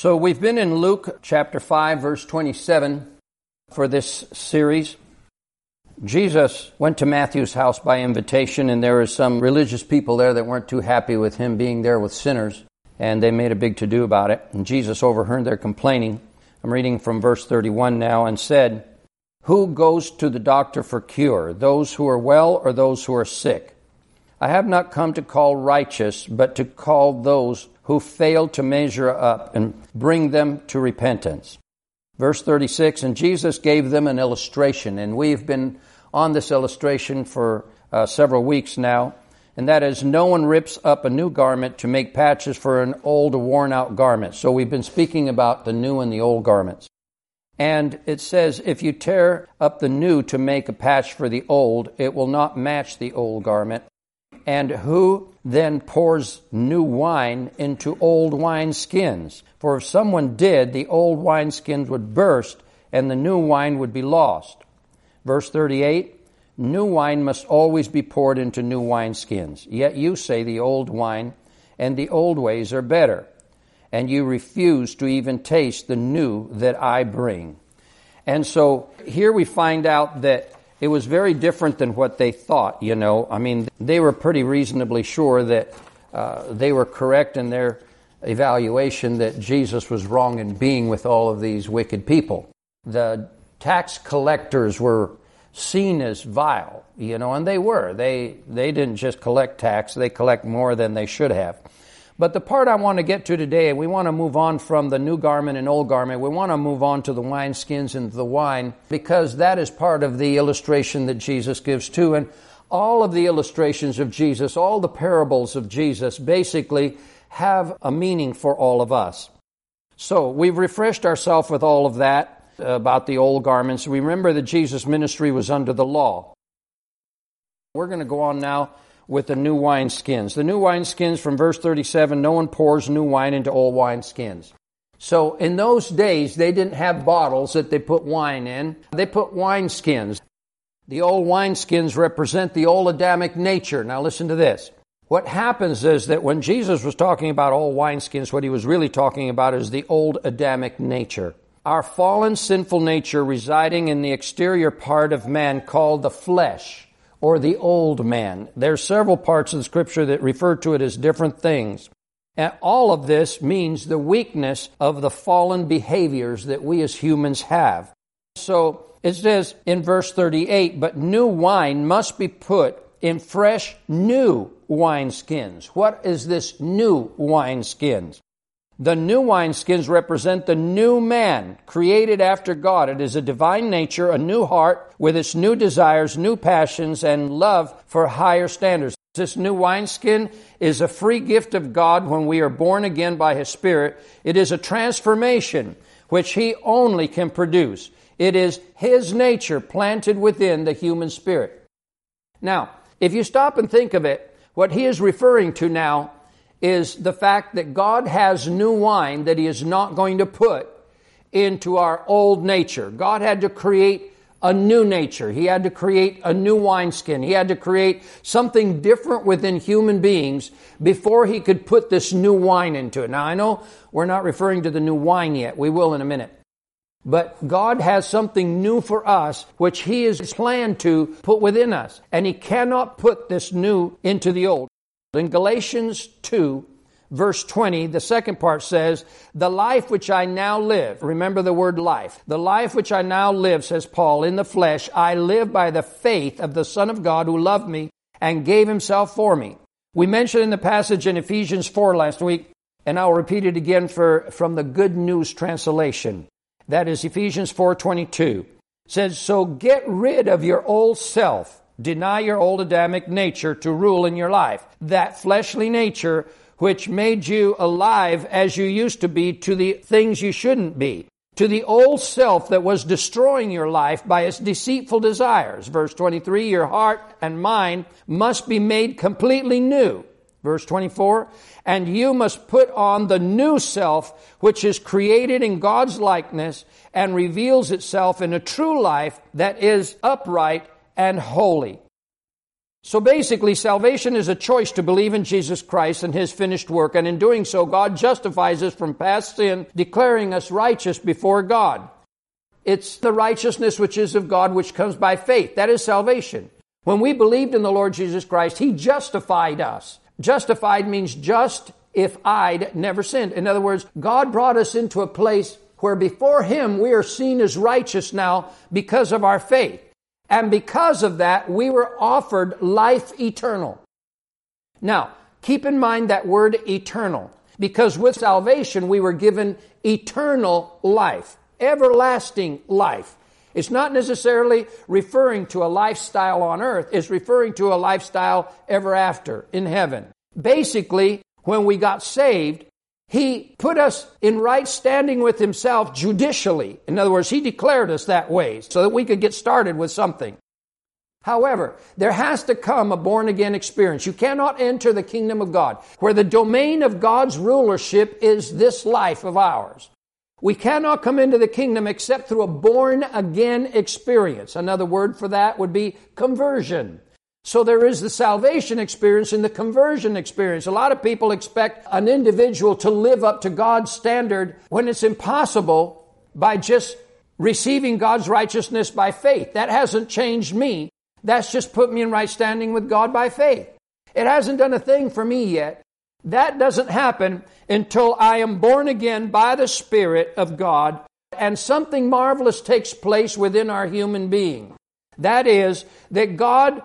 So we've been in Luke chapter 5, verse 27 for this series. Jesus went to Matthew's house by invitation, and there were some religious people there that weren't too happy with him being there with sinners, and they made a big to-do about it. And Jesus overheard their complaining. I'm reading from verse 31 now, and said, "Who goes to the doctor for cure, those who are well or those who are sick? I have not come to call righteous, but to call those who fail to measure up and bring them to repentance." Verse 36, and Jesus gave them an illustration, and we've been on this illustration for several weeks now, and that is, no one rips up a new garment to make patches for an old, worn-out garment. So we've been speaking about the new and the old garments. And it says, if you tear up the new to make a patch for the old, it will not match the old garment. And who then pours new wine into old wineskins? For if someone did, the old wineskins would burst, and the new wine would be lost. Verse 38, new wine must always be poured into new wineskins. Yet you say the old wine and the old ways are better, and you refuse to even taste the new that I bring. And so here we find out that it was very different than what they thought, you know. I mean, they were pretty reasonably sure that they were correct in their evaluation that Jesus was wrong in being with all of these wicked people. The tax collectors were seen as vile, you know, and they were. They didn't just collect tax, they collect more than they should have. But the part I want to get to today, we want to move on from the new garment and old garment. We want to move on to the wineskins and the wine, because that is part of the illustration that Jesus gives too. And all of the illustrations of Jesus, all the parables of Jesus, basically have a meaning for all of us. So we've refreshed ourselves with all of that about the old garments. Remember that Jesus' ministry was under the law. We're going to go on now with the new wineskins. The new wineskins from verse 37, no one pours new wine into old wineskins. So in those days, they didn't have bottles that they put wine in. They put wineskins. The old wineskins represent the old Adamic nature. Now listen to this. What happens is that when Jesus was talking about old wineskins, what he was really talking about is the old Adamic nature. Our fallen sinful nature residing in the exterior part of man called the flesh, or the old man. There's several parts of the scripture that refer to it as different things. And all of this means the weakness of the fallen behaviors that we as humans have. So it says in verse 38, but new wine must be put in fresh, new wineskins. What is this new wineskins? The new wineskins represent the new man created after God. It is a divine nature, a new heart with its new desires, new passions, and love for higher standards. This new wineskin is a free gift of God when we are born again by His Spirit. It is a transformation which He only can produce. It is His nature planted within the human spirit. Now, if you stop and think of it, what he is referring to now is the fact that God has new wine that He is not going to put into our old nature. God had to create a new nature. He had to create a new wineskin. He had to create something different within human beings before He could put this new wine into it. Now, I know we're not referring to the new wine yet. We will in a minute. But God has something new for us, which He has planned to put within us. And He cannot put this new into the old. In Galatians 2, verse 20, the second part says, the life which I now live, remember the word life, the life which I now live, says Paul, in the flesh, I live by the faith of the Son of God who loved me and gave Himself for me. We mentioned in the passage in Ephesians 4 last week, and I'll repeat it again from the Good News translation. That is Ephesians 4:22. It says, so get rid of your old self. Deny your old Adamic nature to rule in your life. That fleshly nature which made you alive as you used to be to the things you shouldn't be. To the old self that was destroying your life by its deceitful desires. Verse 23, your heart and mind must be made completely new. Verse 24, and you must put on the new self, which is created in God's likeness and reveals itself in a true life that is upright and holy. So basically, salvation is a choice to believe in Jesus Christ and His finished work, and in doing so, God justifies us from past sin, declaring us righteous before God. It's the righteousness which is of God, which comes by faith. That is salvation. When we believed in the Lord Jesus Christ, He justified us. Justified means justified, never sinned. In other words, God brought us into a place where before Him we are seen as righteous now because of our faith. And because of that, we were offered life eternal. Now, keep in mind that word eternal, because with salvation we were given eternal life, everlasting life. It's not necessarily referring to a lifestyle on earth. It's referring to a lifestyle ever after in heaven. Basically, when we got saved, He put us in right standing with Himself judicially. In other words, He declared us that way so that we could get started with something. However, there has to come a born-again experience. You cannot enter the kingdom of God, where the domain of God's rulership is this life of ours. We cannot come into the kingdom except through a born-again experience. Another word for that would be conversion. So there is the salvation experience and the conversion experience. A lot of people expect an individual to live up to God's standard when it's impossible by just receiving God's righteousness by faith. That hasn't changed me. That's just put me in right standing with God by faith. It hasn't done a thing for me yet. That doesn't happen until I am born again by the Spirit of God and something marvelous takes place within our human being. That is, that God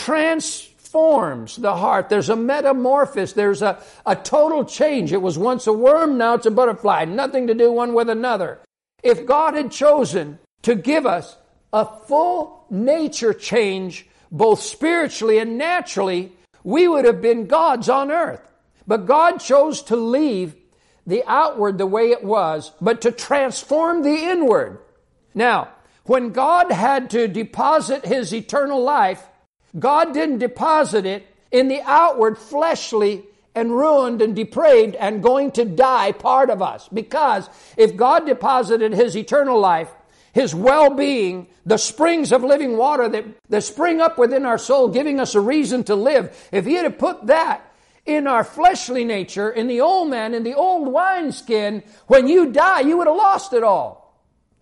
transforms the heart. There's a metamorphosis. There's a total change. It was once a worm, now it's a butterfly. Nothing to do one with another. If God had chosen to give us a full nature change, both spiritually and naturally, we would have been gods on earth. But God chose to leave the outward the way it was, but to transform the inward. Now, when God had to deposit His eternal life, God didn't deposit it in the outward fleshly and ruined and depraved and going to die part of us. Because if God deposited His eternal life, His well-being, the springs of living water that spring up within our soul, giving us a reason to live, if He had put that in our fleshly nature, in the old man, in the old wineskin, when you die, you would have lost it all.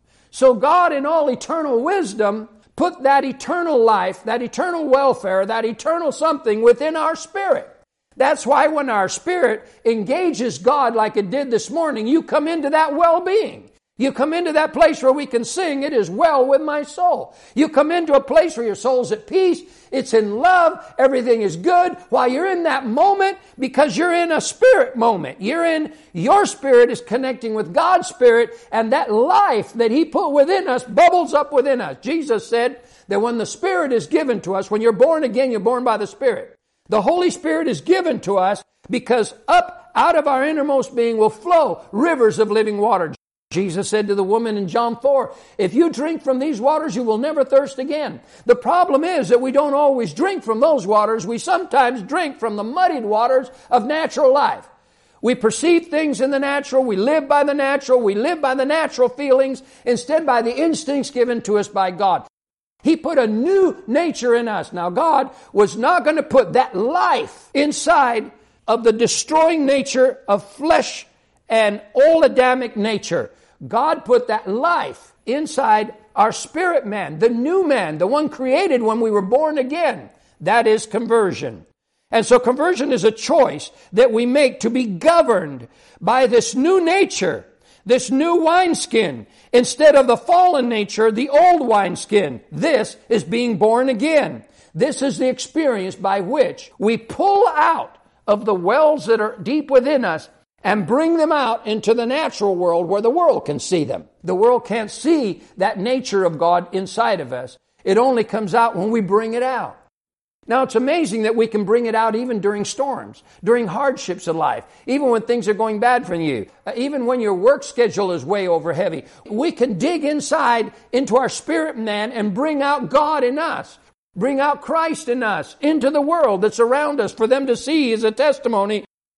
So God, in all eternal wisdom, put that eternal life, that eternal welfare, that eternal something within our spirit. That's why when our spirit engages God like it did this morning, you come into that well-being. You come into that place where we can sing, "It is well with my soul." You come into a place where your soul's at peace, it's in love, everything is good, while you're in that moment, because you're in a spirit moment. Your spirit is connecting with God's Spirit, and that life that He put within us bubbles up within us. Jesus said that when the Spirit is given to us, when you're born again, you're born by the Spirit. The Holy Spirit is given to us because up out of our innermost being will flow rivers of living water. Jesus said to the woman in John 4, "If you drink from these waters, you will never thirst again." The problem is that we don't always drink from those waters. We sometimes drink from the muddied waters of natural life. We perceive things in the natural. We live by the natural. We live by the natural feelings instead by the instincts given to us by God. He put a new nature in us. Now, God was not going to put that life inside of the destroying nature of flesh and old Adamic nature. God put that life inside our spirit man, the new man, the one created when we were born again. That is conversion. And so conversion is a choice that we make to be governed by this new nature, this new wineskin, instead of the fallen nature, the old wineskin. This is being born again. This is the experience by which we pull out of the wells that are deep within us and bring them out into the natural world where the world can see them. The world can't see that nature of God inside of us. It only comes out when we bring it out. Now, it's amazing that we can bring it out even during storms, during hardships in life, even when things are going bad for you, even when your work schedule is way over heavy. We can dig inside into our spirit man and bring out God in us, bring out Christ in us into the world that's around us for them to see as a testimony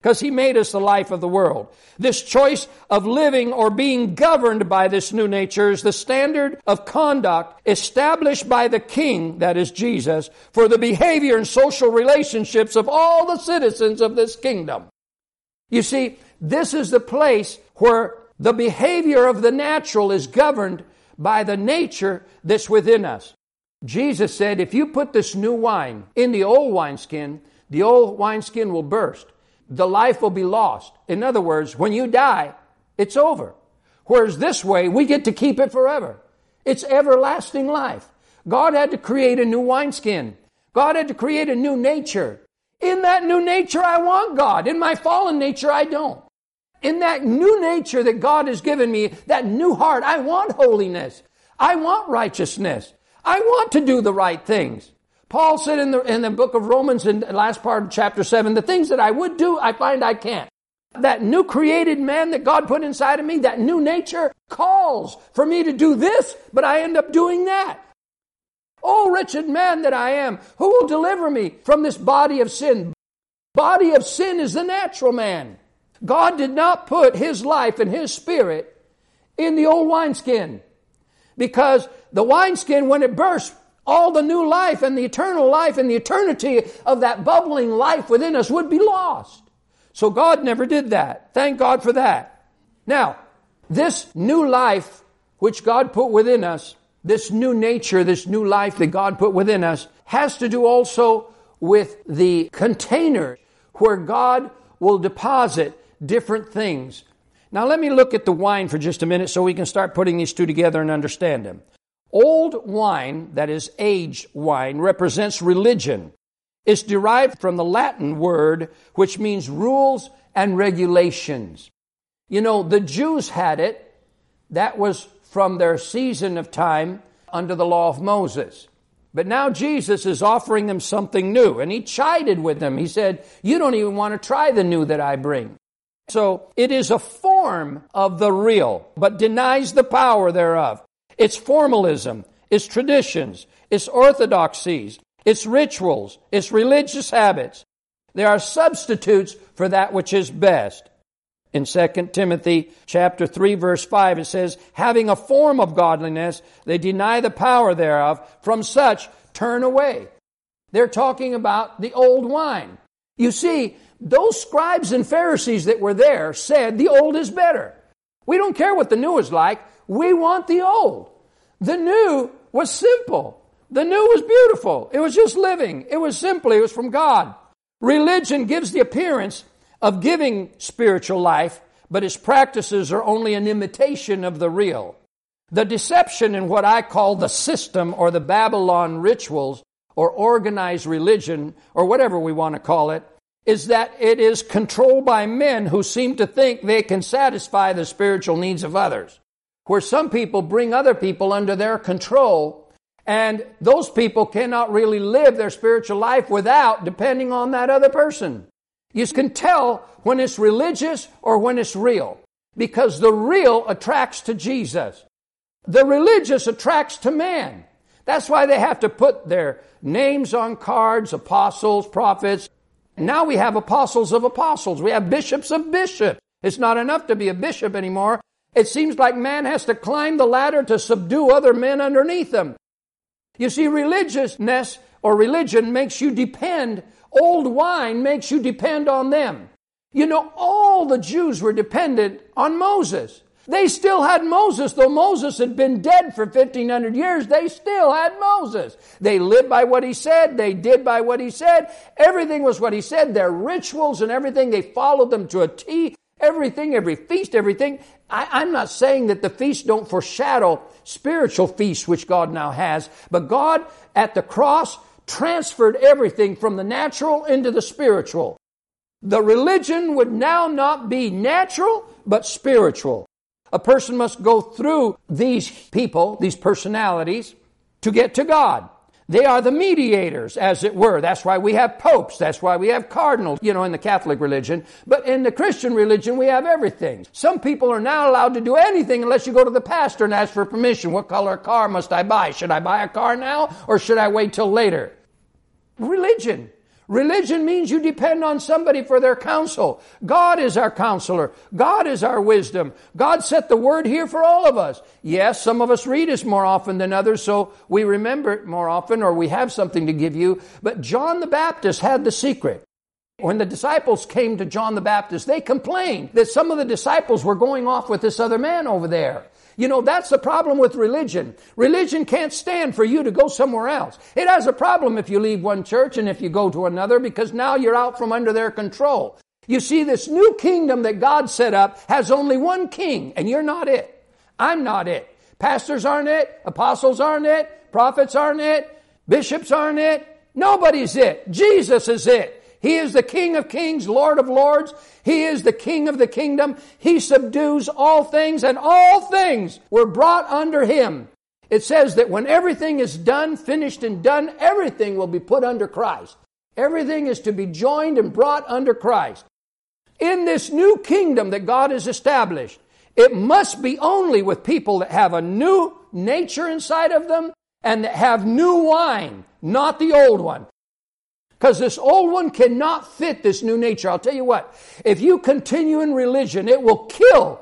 because He made us the life of the world. This choice of living or being governed by this new nature is the standard of conduct established by the King, that is Jesus, for the behavior and social relationships of all the citizens of this kingdom. You see, this is the place where the behavior of the natural is governed by the nature that's within us. Jesus said, if you put this new wine in the old wineskin will burst. The life will be lost. In other words, when you die, it's over. Whereas this way, we get to keep it forever. It's everlasting life. God had to create a new wineskin. God had to create a new nature. In that new nature, I want God. In my fallen nature, I don't. In that new nature that God has given me, that new heart, I want holiness. I want righteousness. I want to do the right things. Paul said in the book of Romans, in the last part of chapter 7, the things that I would do, I find I can't. That new created man that God put inside of me, that new nature, calls for me to do this, but I end up doing that. Oh, wretched man that I am, who will deliver me from this body of sin? Body of sin is the natural man. God did not put His life and His spirit in the old wineskin, because the wineskin, when it bursts, all the new life and the eternal life and the eternity of that bubbling life within us would be lost. So God never did that. Thank God for that. Now, this new life which God put within us, this new nature, this new life that God put within us, has to do also with the container where God will deposit different things. Now let me look at the wine for just a minute so we can start putting these two together and understand them. Old wine, that is aged wine, represents religion. It's derived from the Latin word which means rules and regulations. You know, the Jews had it. That was from their season of time under the law of Moses. But now Jesus is offering them something new, and He chided with them. He said, you don't even want to try the new that I bring. So it is a form of the real, but denies the power thereof. It's formalism, it's traditions, it's orthodoxies, it's rituals, it's religious habits. There are substitutes for that which is best. In 2 Timothy chapter 3, verse 5, it says, having a form of godliness, they deny the power thereof. From such, turn away. They're talking about the old wine. You see, those scribes and Pharisees that were there said the old is better. We don't care what the new is like. We want the old. The new was simple. The new was beautiful. It was just living. It was simple. It was from God. Religion gives the appearance of giving spiritual life, but its practices are only an imitation of the real. The deception in what I call the system or the Babylon rituals or organized religion or whatever we want to call it is that it is controlled by men who seem to think they can satisfy the spiritual needs of others. Where some people bring other people under their control, and those people cannot really live their spiritual life without depending on that other person. You can tell when it's religious or when it's real, because the real attracts to Jesus. The religious attracts to man. That's why they have to put their names on cards, apostles, prophets. Now we have apostles of apostles. We have bishops of bishops. It's not enough to be a bishop anymore. It seems like man has to climb the ladder to subdue other men underneath them. You see, religiousness or religion makes you depend. Old wine makes you depend on them. You know, all the Jews were dependent on Moses. They still had Moses, though Moses had been dead for 1,500 years. They still had Moses. They lived by what he said. They did by what he said. Everything was what he said. Their rituals and everything, they followed them to a T. Everything, every feast, everything. I'm not saying that the feasts don't foreshadow spiritual feasts, which God now has. But God, at the cross, transferred everything from the natural into the spiritual. The religion would now not be natural, but spiritual. A person must go through these people, these personalities, to get to God. They are the mediators, as it were. That's why we have popes. That's why we have cardinals, in the Catholic religion. But in the Christian religion, we have everything. Some people are not allowed to do anything unless you go to the pastor and ask for permission. What color car must I buy? Should I buy a car now or should I wait till later? Religion. Religion means you depend on somebody for their counsel. God is our counselor. God is our wisdom. God set the word here for all of us. Yes, some of us read it more often than others, so we remember it more often, or we have something to give you. But John the Baptist had the secret. When the disciples came to John the Baptist, they complained that some of the disciples were going off with this other man over there. You know, that's the problem with religion. Religion can't stand for you to go somewhere else. It has a problem if you leave one church and if you go to another, because now you're out from under their control. You see, this new kingdom that God set up has only one king, and you're not it. I'm not it. Pastors aren't it. Apostles aren't it. Prophets aren't it. Bishops aren't it. Nobody's it. Jesus is it. He is the King of kings, Lord of lords. He is the King of the kingdom. He subdues all things, and all things were brought under Him. It says that when everything is done, finished and done, everything will be put under Christ. Everything is to be joined and brought under Christ. In this new kingdom that God has established, it must be only with people that have a new nature inside of them and that have new wine, not the old one. Because this old one cannot fit this new nature. I'll tell you what, if you continue in religion, it will kill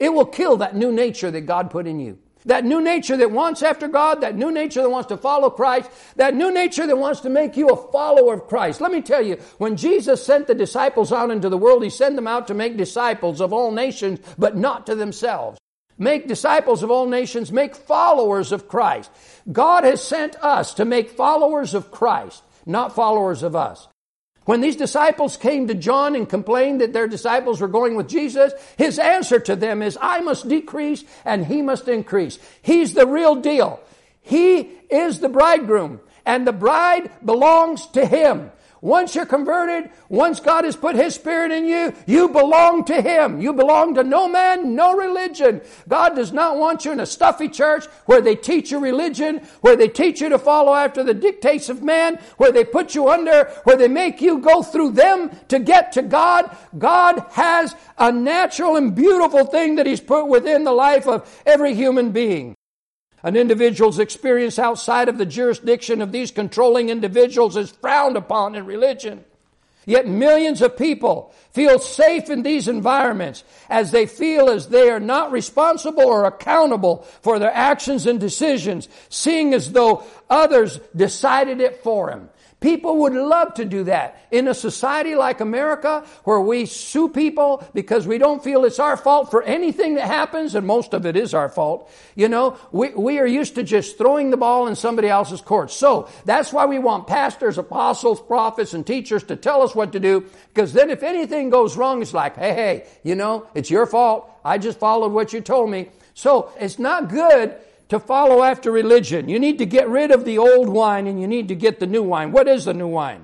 that new nature that God put in you. That new nature that wants after God, that new nature that wants to follow Christ, that new nature that wants to make you a follower of Christ. Let me tell you, when Jesus sent the disciples out into the world, He sent them out to make disciples of all nations, but not to themselves. Make disciples of all nations, make followers of Christ. God has sent us to make followers of Christ, not followers of us. When these disciples came to John and complained that their disciples were going with Jesus, His answer to them is, I must decrease and He must increase. He's the real deal. He is the bridegroom, and the bride belongs to Him. Once you're converted, once God has put His Spirit in you, you belong to Him. You belong to no man, no religion. God does not want you in a stuffy church where they teach you religion, where they teach you to follow after the dictates of man, where they put you under, where they make you go through them to get to God. God has a natural and beautiful thing that He's put within the life of every human being. An individual's experience outside of the jurisdiction of these controlling individuals is frowned upon in religion. Yet millions of people feel safe in these environments as they feel as they are not responsible or accountable for their actions and decisions, seeing as though others decided it for them. People would love to do that. In a society like America, where we sue people because we don't feel it's our fault for anything that happens, and most of it is our fault, you know, we are used to just throwing the ball in somebody else's court. So that's why we want pastors, apostles, prophets, and teachers to tell us what to do, because then if anything goes wrong, it's like, hey, you know, it's your fault. I just followed what you told me. So it's not good to follow after religion. You need to get rid of the old wine and you need to get the new wine. What is the new wine?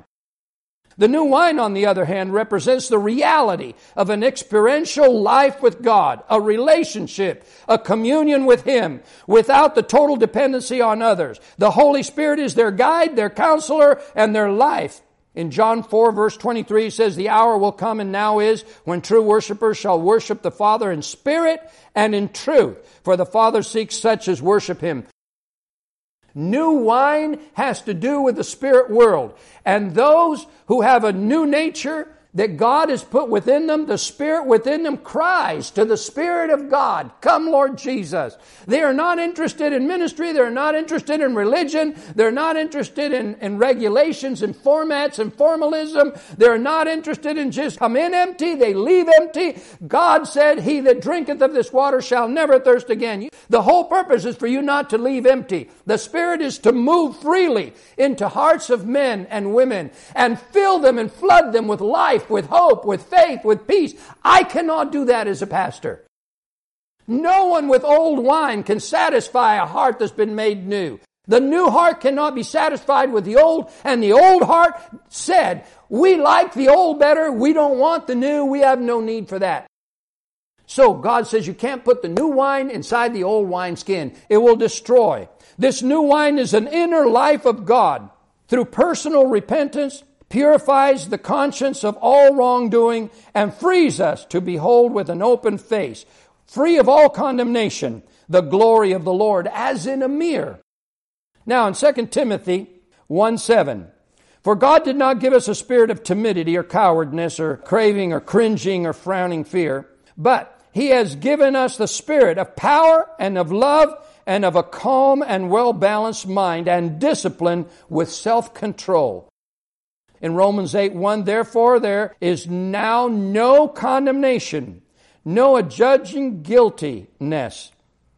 The new wine, on the other hand, represents the reality of an experiential life with God, a relationship, a communion with Him, without the total dependency on others. The Holy Spirit is their guide, their counselor, and their life. In John 4, verse 23, it says, the hour will come and now is when true worshipers shall worship the Father in spirit and in truth. For the Father seeks such as worship Him. New wine has to do with the spirit world. And those who have a new nature that God has put within them, the Spirit within them cries to the Spirit of God, come Lord Jesus. They are not interested in ministry. They're not interested in religion. They're not interested in regulations and formats and formalism. They're not interested in just come in empty. They leave empty. God said, he that drinketh of this water shall never thirst again. The whole purpose is for you not to leave empty. The Spirit is to move freely into hearts of men and women and fill them and flood them with life, with hope, with faith, with peace. I cannot do that as a pastor. No one with old wine can satisfy a heart that's been made new. The new heart cannot be satisfied with the old, and the old heart said, we like the old better, we don't want the new, we have no need for that. So God says you can't put the new wine inside the old wineskin. It will destroy. This new wine is an inner life of God. Through personal repentance, purifies the conscience of all wrongdoing and frees us to behold with an open face, free of all condemnation, the glory of the Lord as in a mirror. Now in 2 Timothy 1:7, For God did not give us a spirit of timidity or cowardness or craving or cringing or frowning fear, but He has given us the spirit of power and of love and of a calm and well-balanced mind and discipline with self-control. In Romans 8:1, therefore there is now no condemnation, no adjudging guiltiness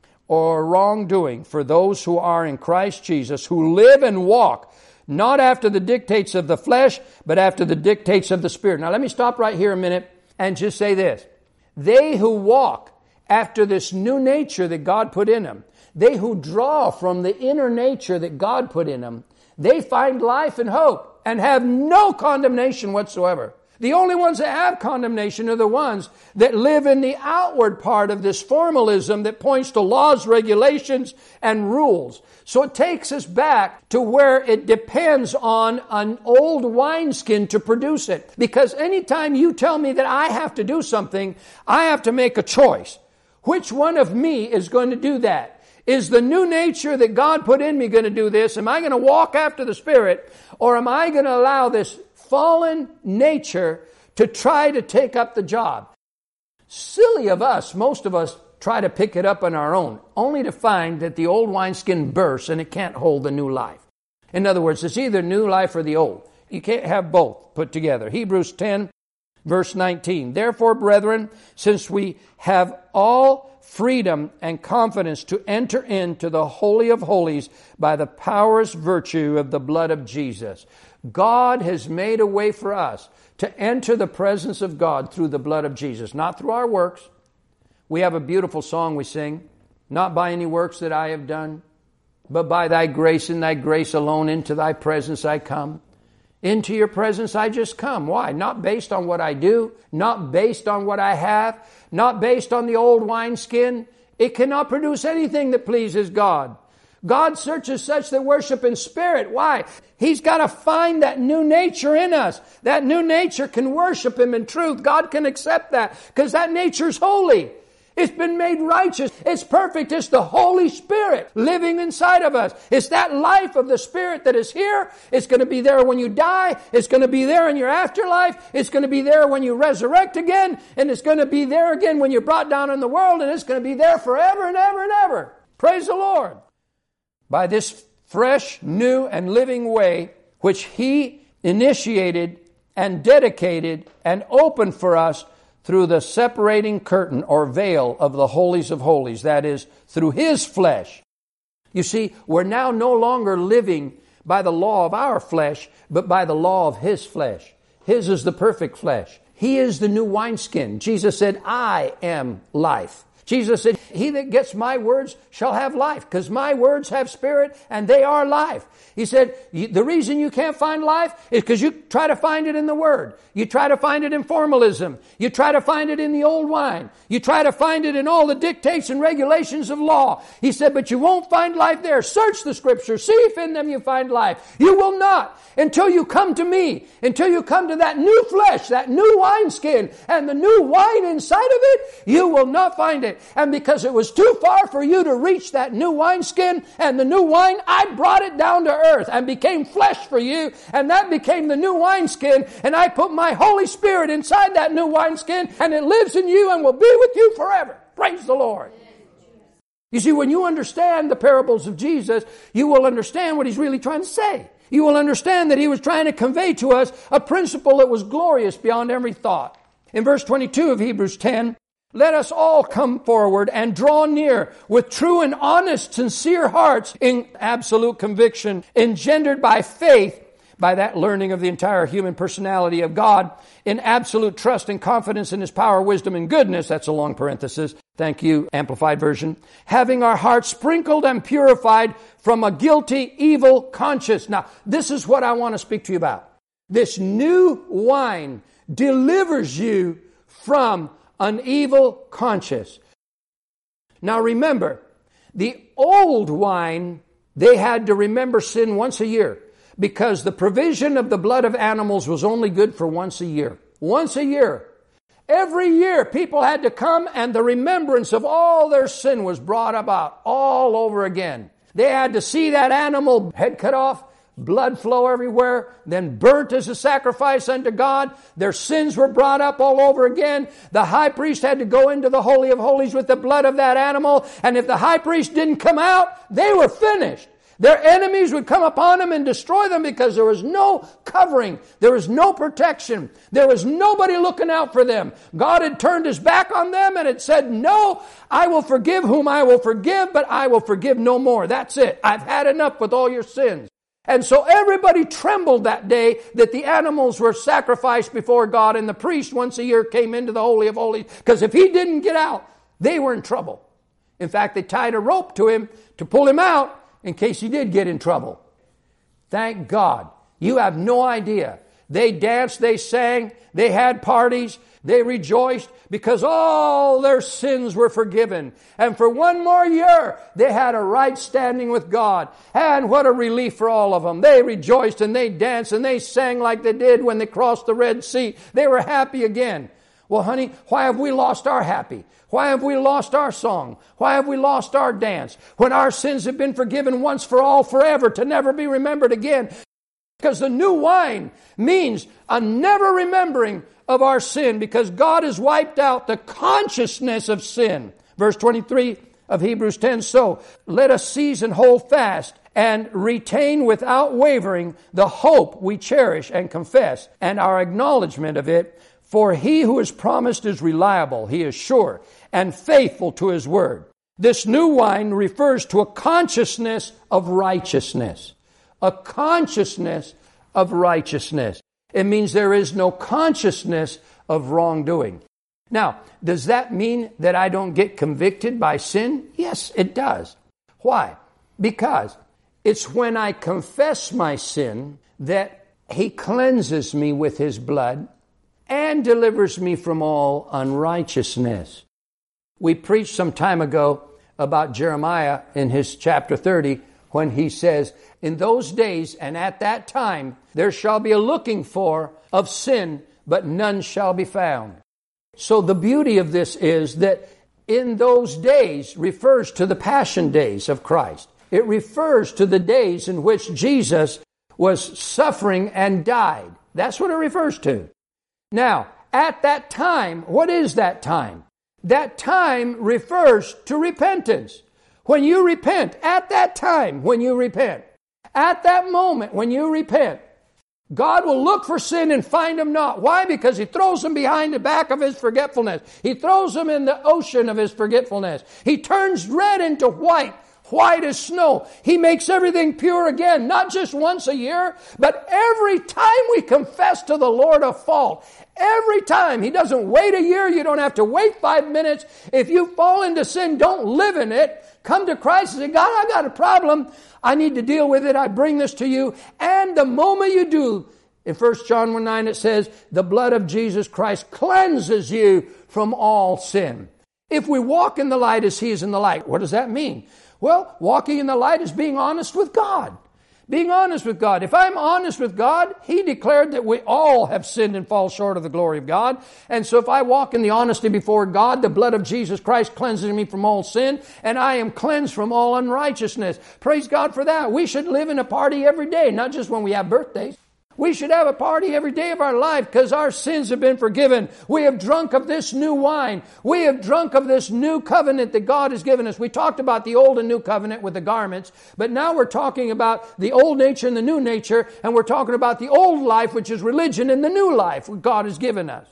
or wrongdoing for those who are in Christ Jesus, who live and walk not after the dictates of the flesh, but after the dictates of the Spirit. Now let me stop right here a minute and just say this. They who walk after this new nature that God put in them, they who draw from the inner nature that God put in them, they find life and hope and have no condemnation whatsoever. The only ones that have condemnation are the ones that live in the outward part of this formalism that points to laws, regulations, and rules. So it takes us back to where it depends on an old wineskin to produce it. Because anytime you tell me that I have to do something, I have to make a choice. Which one of me is going to do that? Is the new nature that God put in me going to do this? Am I going to walk after the Spirit? Or am I going to allow this fallen nature to try to take up the job? Silly of us, most of us try to pick it up on our own, only to find that the old wineskin bursts and it can't hold the new life. In other words, it's either new life or the old. You can't have both put together. Hebrews 10, verse 19. Therefore, brethren, since we have all freedom and confidence to enter into the Holy of Holies by the powerous virtue of the blood of Jesus. God has made a way for us to enter the presence of God through the blood of Jesus, not through our works. We have a beautiful song we sing, not by any works that I have done, but by thy grace and thy grace alone into thy presence I come. Into your presence I just come. Why? Not based on what I do, not based on what I have, not based on the old wineskin. It cannot produce anything that pleases God. God searches such that worship in spirit. Why? He's got to find that new nature in us. That new nature can worship Him in truth. God can accept that because that nature's holy. It's been made righteous. It's perfect. It's the Holy Spirit living inside of us. It's that life of the Spirit that is here. It's going to be there when you die. It's going to be there in your afterlife. It's going to be there when you resurrect again. And it's going to be there again when you're brought down in the world. And it's going to be there forever and ever and ever. Praise the Lord. By this fresh, new, and living way, which He initiated and dedicated and opened for us through the separating curtain or veil of the holies of holies, that is, through His flesh. You see, we're now no longer living by the law of our flesh, but by the law of His flesh. His is the perfect flesh. He is the new wineskin. Jesus said, I am life. Jesus said, he that gets my words shall have life, because my words have spirit and they are life. He said, the reason you can't find life is because you try to find it in the Word. You try to find it in formalism. You try to find it in the old wine. You try to find it in all the dictates and regulations of law. He said, but you won't find life there. Search the Scriptures. See if in them you find life. You will not until you come to me, until you come to that new flesh, that new wineskin, and the new wine inside of it, you will not find it. And because it was too far for you to reach that new wineskin and the new wine, I brought it down to earth and became flesh for you, and that became the new wineskin, and I put my Holy Spirit inside that new wineskin, and it lives in you and will be with you forever. Praise the Lord. You see, when you understand the parables of Jesus, you will understand what He's really trying to say. You will understand that He was trying to convey to us a principle that was glorious beyond every thought. In verse 22 of Hebrews 10, let us all come forward and draw near with true and honest, sincere hearts in absolute conviction, engendered by faith, by that learning of the entire human personality of God, in absolute trust and confidence in His power, wisdom, and goodness. That's a long parenthesis. Thank you, Amplified Version. Having our hearts sprinkled and purified from a guilty, evil conscience. Now, this is what I want to speak to you about. This new wine delivers you from an evil conscience. Now remember, the old wine, they had to remember sin once a year, because the provision of the blood of animals was only good for once a year. Once a year. Every year people had to come, and the remembrance of all their sin was brought about all over again. They had to see that animal head cut off, blood flow everywhere, then burnt as a sacrifice unto God. Their sins were brought up all over again. The high priest had to go into the Holy of Holies with the blood of that animal, and if the high priest didn't come out, they were finished. Their enemies would come upon them and destroy them because there was no covering. There was no protection. There was nobody looking out for them. God had turned His back on them and had said, no, I will forgive whom I will forgive, but I will forgive no more. That's it. I've had enough with all your sins. And so everybody trembled that day that the animals were sacrificed before God, and the priest once a year came into the Holy of Holies, because if he didn't get out, they were in trouble. In fact, they tied a rope to him to pull him out in case he did get in trouble. Thank God. You have no idea. They danced, they sang, they had parties, they rejoiced because all their sins were forgiven. And for one more year, they had a right standing with God. And what a relief for all of them. They rejoiced and they danced and they sang like they did when they crossed the Red Sea. They were happy again. Well, honey, why have we lost our happy? Why have we lost our song? Why have we lost our dance? When our sins have been forgiven once for all, forever, to never be remembered again. Because the new wine means a never remembering of our sin, because God has wiped out the consciousness of sin. Verse 23 of Hebrews 10, so let us seize and hold fast and retain without wavering the hope we cherish and confess, and our acknowledgement of it. For he who is promised is reliable, he is sure, and faithful to his word. This new wine refers to a consciousness of righteousness. A consciousness of righteousness. It means there is no consciousness of wrongdoing. Now, does that mean that I don't get convicted by sin? Yes, it does. Why? Because it's when I confess my sin that He cleanses me with His blood and delivers me from all unrighteousness. We preached some time ago about Jeremiah in his chapter 30 when he says, in those days and at that time there shall be a looking for of sin, but none shall be found. So the beauty of this is that in those days refers to the passion days of Christ. It refers to the days in which Jesus was suffering and died. That's what it refers to. Now, at that time, what is that time? That time refers to repentance. When you repent, at that time when you repent, at that moment when you repent, God will look for sin and find them not. Why? Because He throws them behind the back of His forgetfulness. He throws them in the ocean of His forgetfulness. He turns red into white. White as snow. He makes everything pure again, not just once a year, but every time we confess to the Lord a fault. Every time. He doesn't wait a year. You don't have to wait 5 minutes. If you fall into sin, don't live in it. Come to Christ and say, God, I got a problem. I need to deal with it. I bring this to you. And the moment you do, in 1 John 1:9 it says, the blood of Jesus Christ cleanses you from all sin. If we walk in the light as He is in the light, what does that mean? Well, walking in the light is being honest with God. Being honest with God. If I'm honest with God, He declared that we all have sinned and fall short of the glory of God. And so if I walk in the honesty before God, the blood of Jesus Christ cleanses me from all sin, and I am cleansed from all unrighteousness. Praise God for that. We should live in a party every day, not just when we have birthdays. We should have a party every day of our life because our sins have been forgiven. We have drunk of this new wine. We have drunk of this new covenant that God has given us. We talked about the old and new covenant with the garments, but now we're talking about the old nature and the new nature, and we're talking about the old life, which is religion, and the new life, what God has given us.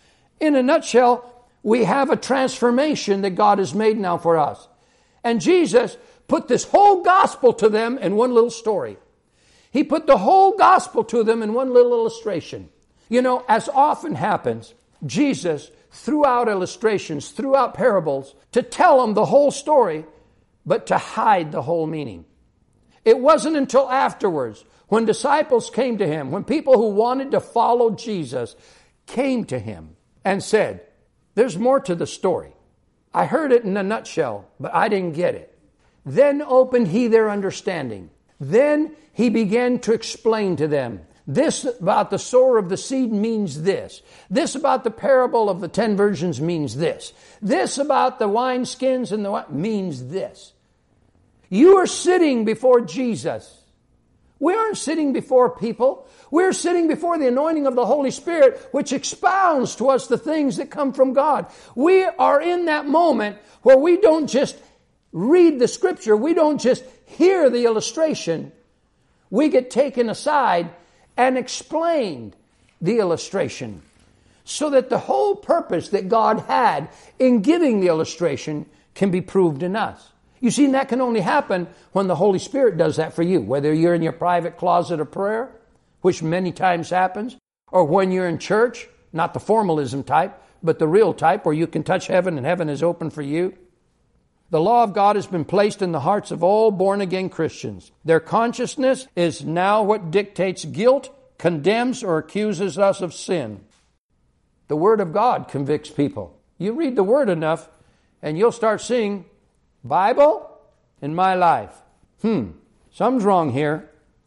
In a nutshell, we have a transformation that God has made now for us. And Jesus put this whole gospel to them in one little story. He put the whole gospel to them in one little illustration. You know, as often happens, Jesus threw out illustrations, threw out parables to tell them the whole story, but to hide the whole meaning. It wasn't until afterwards, when disciples came to Him, when people who wanted to follow Jesus came to Him and said, there's more to the story. I heard it in a nutshell, but I didn't get it. Then opened He their understanding. Then He began to explain to them, this about the sower of the seed means this. This about the parable of the 10 virgins means this. This about the wineskins and the wine means this. You are sitting before Jesus We aren't sitting before people. We're sitting before the anointing of the Holy Spirit, which expounds to us the things that come from God. We are in that moment where we don't just read the Scripture. We don't just hear the illustration. We get taken aside and explained the illustration, so that the whole purpose that God had in giving the illustration can be proved in us. You see, that can only happen when the Holy Spirit does that for you, whether you're in your private closet of prayer, which many times happens, or when you're in church, not the formalism type, but the real type where you can touch heaven and heaven is open for you. The law of God has been placed in the hearts of all born-again Christians. Their consciousness is now what dictates guilt, condemns, or accuses us of sin. The Word of God convicts people. You read the Word enough, and you'll start seeing Bible in my life. Something's wrong here.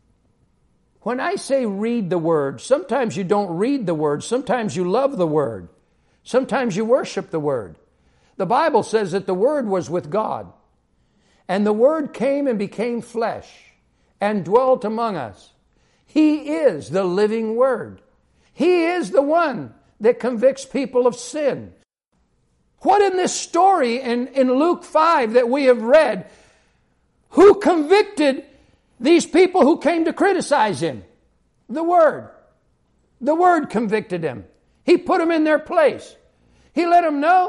When I say read the Word, sometimes you don't read the Word. Sometimes you love the Word. Sometimes you worship the Word. The Bible says that the Word was with God. And the Word came and became flesh and dwelt among us. He is the living Word. He is the one that convicts people of sin. What in this story in Luke 5 that we have read, who convicted these people who came to criticize him? The Word. The Word convicted them. He put them in their place. He let them know,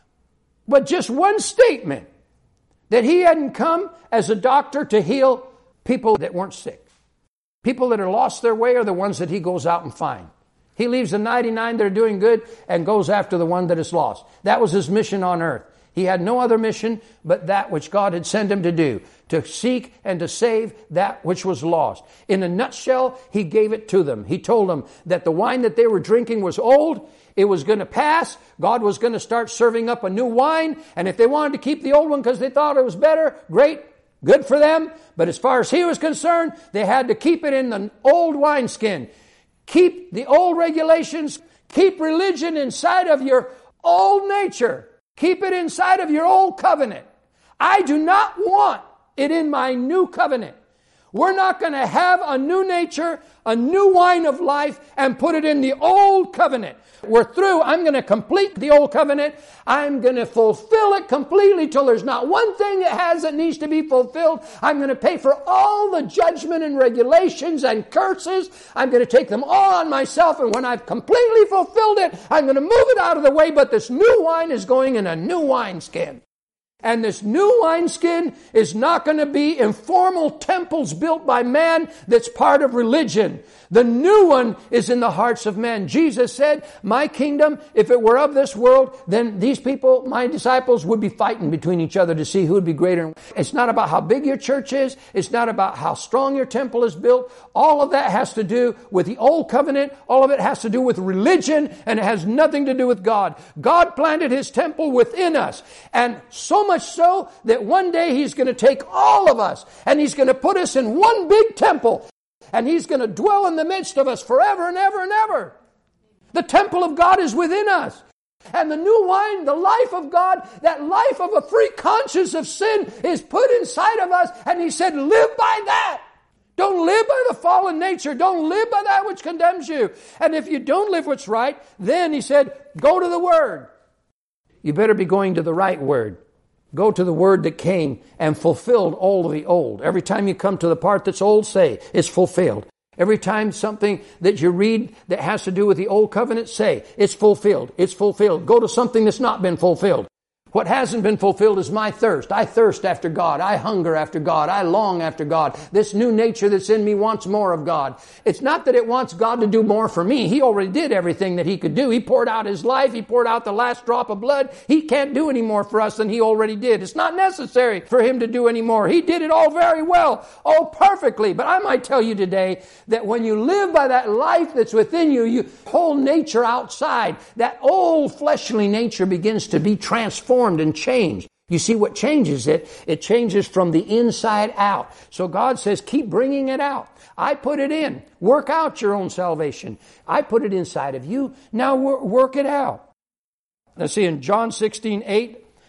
but just one statement, that he hadn't come as a doctor to heal people that weren't sick. People that are lost their way are the ones that he goes out and finds. He leaves the 99 that are doing good and goes after the one that is lost. That was his mission on earth. He had no other mission but that which God had sent him to do, to seek and to save that which was lost. In a nutshell, he gave it to them. He told them that the wine that they were drinking was old. It was going to pass. God was going to start serving up a new wine. And if they wanted to keep the old one because they thought it was better, great, good for them. But as far as he was concerned, they had to keep it in the old wineskin. Keep the old regulations. Keep religion inside of your old nature. Keep it inside of your old covenant. I do not want it in my new covenant. We're not going to have a new nature, a new wine of life, and put it in the old covenant. We're through. I'm going to complete the old covenant. I'm going to fulfill it completely till there's not one thing it has that needs to be fulfilled. I'm going to pay for all the judgment and regulations and curses. I'm going to take them all on myself, and when I've completely fulfilled it, I'm going to move it out of the way, but this new wine is going in a new wineskin. And this new wineskin is not going to be informal temples built by man that's part of religion. The new one is in the hearts of men. Jesus said, my kingdom, if it were of this world, then these people, my disciples, would be fighting between each other to see who would be greater. It's not about how big your church is. It's not about how strong your temple is built. All of that has to do with the old covenant. All of it has to do with religion, and it has nothing to do with God. God planted his temple within us. And so much so that one day he's going to take all of us and he's going to put us in one big temple, and he's going to dwell in the midst of us forever and ever and ever. The temple of God is within us. And the new wine, the life of God, that life of a free conscience of sin is put inside of us, and he said, live by that. Don't live by the fallen nature. Don't live by that which condemns you. And if you don't live what's right, then he said, go to the Word. You better be going to the right Word. Go to the Word that came and fulfilled all of the old. Every time you come to the part that's old, say, it's fulfilled. Every time something that you read that has to do with the old covenant, say, it's fulfilled. It's fulfilled. Go to something that's not been fulfilled. What hasn't been fulfilled is my thirst. I thirst after God. I hunger after God. I long after God. This new nature that's in me wants more of God. It's not that it wants God to do more for me. He already did everything that he could do. He poured out his life. He poured out the last drop of blood. He can't do any more for us than he already did. It's not necessary for him to do any more. He did it all very well, all perfectly. But I might tell you today that when you live by that life that's within you, your whole nature outside, that old fleshly nature begins to be transformed and changed. You see what changes it? It changes from the inside out. So God says, keep bringing it out. I put it in. Work out your own salvation. I put it inside of you. Now work it out. Let's see, in John 16:8,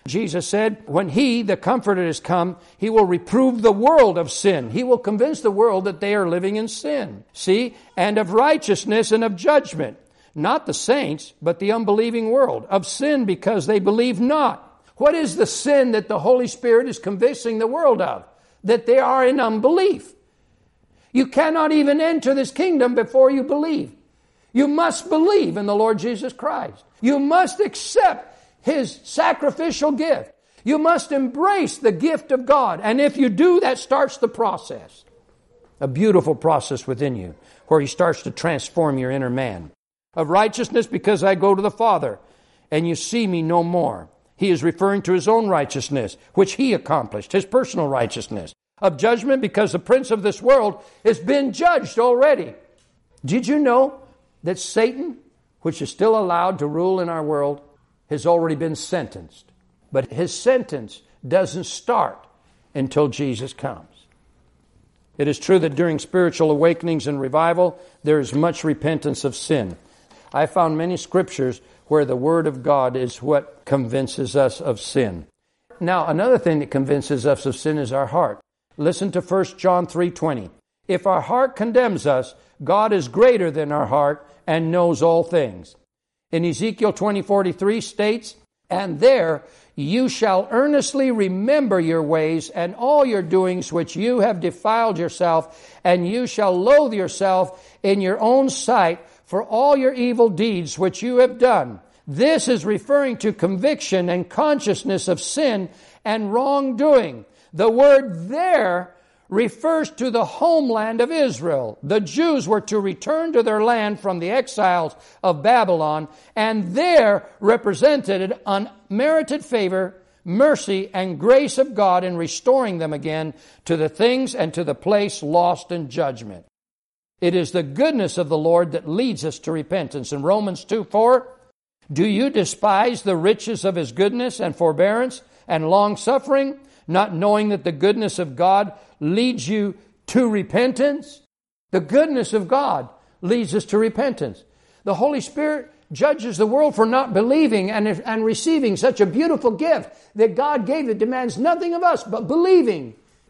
Jesus said, when He, the Comforter, is come, He will reprove the world of sin. He will convince the world that they are living in sin. See? And of righteousness and of judgment. Not the saints, but the unbelieving world. Of sin because they believe not. What is the sin that the Holy Spirit is convincing the world of? That they are in unbelief. You cannot even enter this kingdom before you believe. You must believe in the Lord Jesus Christ. You must accept His sacrificial gift. You must embrace the gift of God. And if you do, that starts the process. A beautiful process within you where He starts to transform your inner man. Of righteousness because I go to the Father and you see me no more. He is referring to His own righteousness, which He accomplished, His personal righteousness. Of judgment because the prince of this world has been judged already. Did you know that Satan, which is still allowed to rule in our world, has already been sentenced? But his sentence doesn't start until Jesus comes. It is true that during spiritual awakenings and revival, there is much repentance of sin. I found many scriptures where the Word of God is what convinces us of sin. Now, another thing that convinces us of sin is our heart. Listen to 1 John 3:20. If our heart condemns us, God is greater than our heart and knows all things. In Ezekiel 20:43 states, and there you shall earnestly remember your ways and all your doings which you have defiled yourself, and you shall loathe yourself in your own sight for all your evil deeds which you have done. This is referring to conviction and consciousness of sin and wrongdoing. The word there refers to the homeland of Israel. The Jews were to return to their land from the exiles of Babylon, and there represented unmerited favor, mercy, and grace of God in restoring them again to the things and to the place lost in judgment. It is the goodness of the Lord that leads us to repentance. In Romans 2:4, do you despise the riches of His goodness and forbearance and long-suffering, not knowing that the goodness of God leads you to repentance? The goodness of God leads us to repentance. The Holy Spirit judges the world for not believing and receiving such a beautiful gift that God gave that demands nothing of us but believing.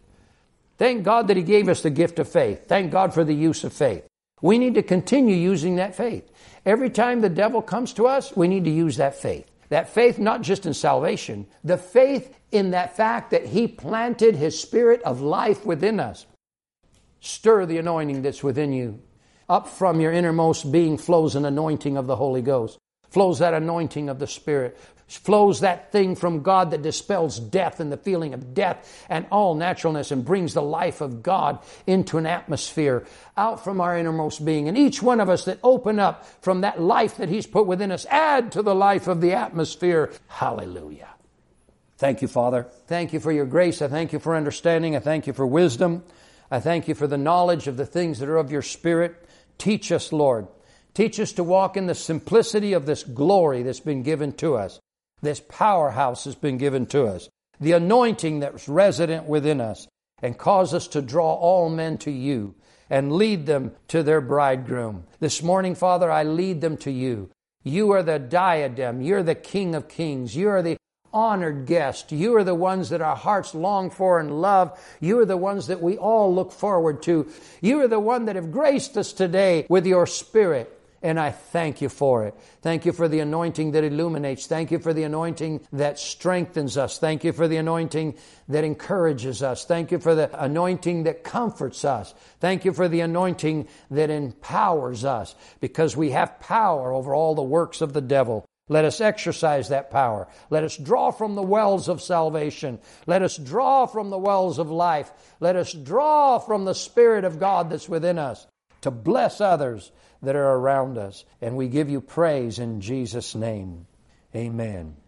Thank God that He gave us the gift of faith. Thank God for the use of faith. We need to continue using that faith. Every time the devil comes to us, we need to use that faith. That faith not just in salvation, the faith in that fact that He planted His Spirit of life within us. Stir the anointing that's within you. Up from your innermost being flows an anointing of the Holy Ghost. Flows that anointing of the Spirit. Flows that thing from God that dispels death and the feeling of death and all naturalness and brings the life of God into an atmosphere out from our innermost being. And each one of us that open up from that life that He's put within us, add to the life of the atmosphere. Hallelujah. Thank you, Father. Thank you for your grace. I thank you for understanding. I thank you for wisdom. I thank you for the knowledge of the things that are of your Spirit. Teach us, Lord. Teach us to walk in the simplicity of this glory that's been given to us. This powerhouse has been given to us. The anointing that's resident within us, and cause us to draw all men to you and lead them to their bridegroom. This morning, Father, I lead them to you. You are the diadem. You're the King of Kings. You are the honored guest. You are the ones that our hearts long for and love. You are the ones that we all look forward to. You are the one that have graced us today with your Spirit. And I thank you for it. Thank you for the anointing that illuminates. Thank you for the anointing that strengthens us. Thank you for the anointing that encourages us. Thank you for the anointing that comforts us. Thank you for the anointing that empowers us, because we have power over all the works of the devil. Let us exercise that power. Let us draw from the wells of salvation. Let us draw from the wells of life. Let us draw from the Spirit of God that's within us to bless others that are around us. And we give you praise in Jesus' name. Amen.